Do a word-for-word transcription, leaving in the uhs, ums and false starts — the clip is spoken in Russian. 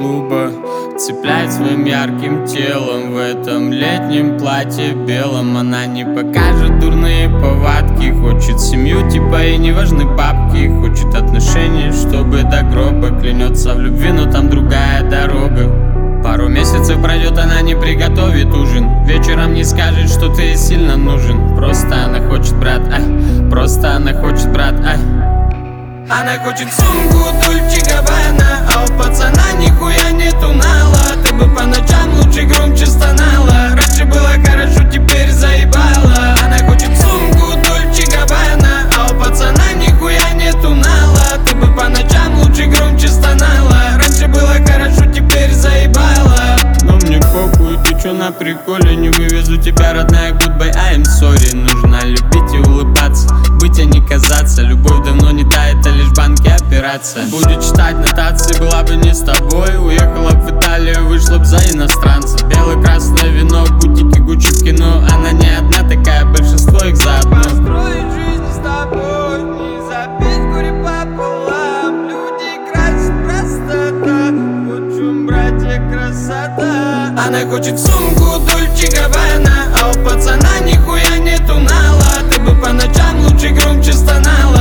клуба, цепляет своим ярким телом. В этом летнем платье белом она не покажет дурные повадки. Хочет семью, типа ей не важны бабки. Хочет отношений, чтобы до гроба. Клянется в любви, но там другая дорога. Пару месяцев пройдет, она не приготовит ужин. Вечером не скажет, что ты ей сильно нужен. Просто она хочет, брат, ай. Просто она хочет, брат, ай. Она хочет сумку Дольче Габбана, а у пацана нихуя нету нала. Ты бы по ночам лучше громче стонала. Раньше было хорошо, теперь заебала. Она хочет сумку Дольче Габбана, а у пацана нихуя нету нала. Ты бы по ночам лучше громче стонала. Раньше было хорошо, теперь заебала. Но мне похуй, ты чё на приколе? Не вывезу тебя, родная, goodbye, I'm sorry. Нужно любить и улыбаться, быть, а не казаться. Любовь давно не тает, а лишь в банке операция. Будет читать нотации, была бы не с тобой. Уехала б в Италию, вышла б за иностранца. Бело-красное вино, бутики, Гуччи в кино. Она не одна такая, большинство их заодно. Построить жизнь с тобой, не забить горе пополам. Люди красят простота, вот в чем, братья, красота. Она хочет сумку Дольче Габбана, а у пацана нихуя нету нала. Ты бы по ночам лучше громче стонала.